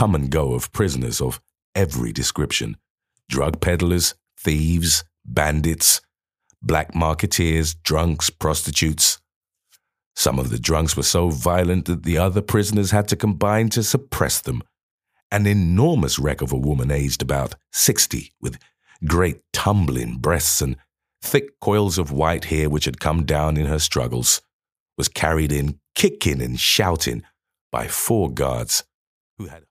come and go of prisoners of every description: drug peddlers, thieves, bandits, black marketeers, drunks, prostitutes. Some of the drunks were so violent that the other prisoners had to combine to suppress them. An enormous wreck of a woman aged about 60, with great tumbling breasts and thick coils of white hair which had come down in her struggles, was carried in, kicking and shouting, by 4 guards who had